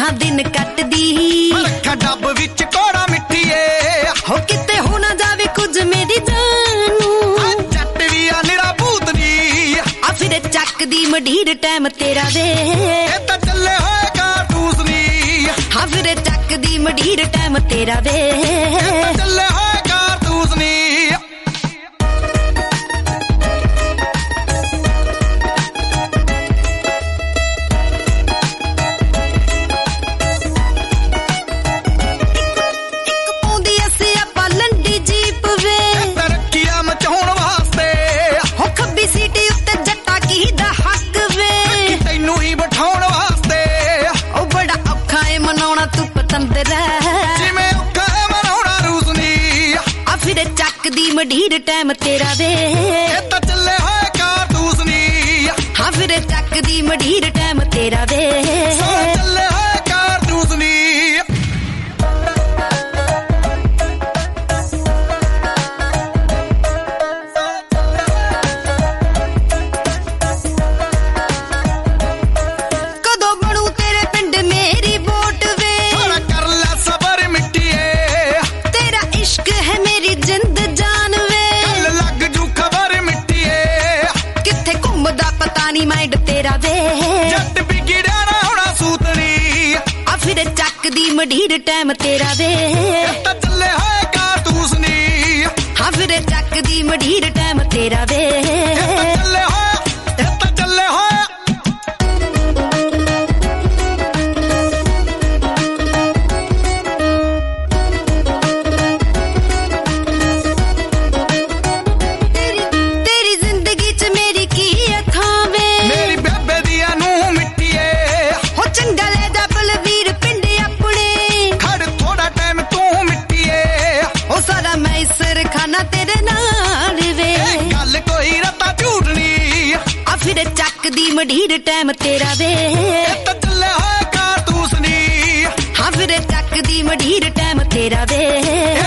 ਹਾਂ ਦਿਨ ਕੱਟਦੀ ਰੱਖਾ ਡੱਬ ਵਿੱਚ ਕੋੜਾ ਮਿੱਠੀਏ ਹੋ ਕਿਤੇ ਹੋ ਨਾ ਜਾਵੇ ਕੁਝ ਮੇਰੀ ਜਾਨ ਨੂੰ ਜੱਟ ਵੀ ਆ ਨਿਰਾ ਭੂਤਨੀ ਆ ਫਿਰ ਚੱਕਦੀ ਮਢੀਰ ਟਾਈਮ ਤੇਰਾ ਵੇ ਇਹ ਤਾਂ ਚੱਲੇ ਹੋਏ ਕਾਰਤੂਸ ਨੀ ਹਾਂ ਫਿਰ ਚੱਕਦੀ ਮਢੀਰ ਟਾਈਮ ਤੇਰਾ ਵੇ ਚੱਲੇ ਹੋਏ ਕਾਰਤੂਸ ਨੀ ਚੱਕਦੀ ਮਢੀਰ ਟਾਈਮ ਤੇਰਾ ਵੇ ਇਹ ਤਾਂ ਚੱਲੇ ਹੋਏ ਕਾਰਤੂਸ ਨੀ ਹਾਂ ਫਿਰ ਚੱਕਦੀ ਮਢੀਰ ਟਾਈਮ ਤੇਰਾ ਵੇ ਚੱਲੇ ਹੋਏ ਕਾਰਤੂਸ ਨੀ ਕਦੋਂ ਬਣੂ ਤੇਰੇ ਪਿੰਡ ਮੇਰੀ ਵੋਟ ਵੇ ਥੋੜਾ ਕਰ ਲੈ ਸਬਰ ਮਿੱਟੀਏ ਤੇਰਾ ਇਸ਼ਕ ਹੈ ਮੇਰੀ ਜਿੰਦ ਜਾਨ ਵੇ ਕੱਲ ਲੱਗ ਜੂ ਖਬਰ ਮਿੱਟੀਏ ਕਿੱਥੇ ਘੁੰਮਦਾ ਪਤਾ ਨਹੀਂ ਮਾਈਂਡ ਤੇਰਾ ਵੇ ਜੱਟ ਵਿਗੜਿਆ ਨਾ ਹੋਣਾ ਸੂਤਰੀ ਆ ਫਿਰ ਚੱਕਦੀ ਮਢੀਰ ਟਾਈਮ ਤੇਰਾ ਵੇ ਇਹ ਤਾਂ ਚੱਲੇ ਹੋਏ ਕਾਰਤੂਸ ਨੀ ਹਾਂ ਫਿਰ ਚੱਕਦੀ ਮਢੀਰ ਟਾਈਮ ਤੇਰਾ ਵੇ ਇਹ ਤਾਂ ਚੱਲੇ ਹੋਏ ਇਹ ਤਾਂ ਚੱਲੇ ਹੋਏ ਤੇਰੀ ਜ਼ਿੰਦਗੀ 'ਚ ਮੇਰੀ ਕੀ ਥਾਂ ਵੇ ਮੇਰੀ ਬੇਬੇ ਦੀਆਂ ਨੂੰ ਮਿੱਟੀਏ ਹੋ ਚੰਗਾ ਲੈ ਜਾ ਬਲਵੀਰ ਪਿੰਡ ਆਪਣੇ ਖੜ ਥੋੜਾ ਟਾਈਮ ਤੂੰ ਮਿੱਟੀਏ ਉਹ ਸਾਰਾ ਮੈਂ ਇਸਰ ਖਾਨਾ ਤੇਰੇ ਨਾਲ ਵੇ ਇਹ ਗੱਲ ਕੋਈ ਰਤਾ ਝੂਠ ਨੀ ਆ ਫਿਰ ਚੱਕਦੀ ਮਢੀਰ ਟਾਈਮ ਤੇਰਾ ਵੇ ਇਹ ਤਾਂ ਚੱਲੇ ਹੋਏ ਕਾਰਤੂਸ ਨੀ ਹਾਂ ਫਿਰ ਚੱਕਦੀ ਮਢੀਰ ਟਾਈਮ ਤੇਰਾ ਵੇ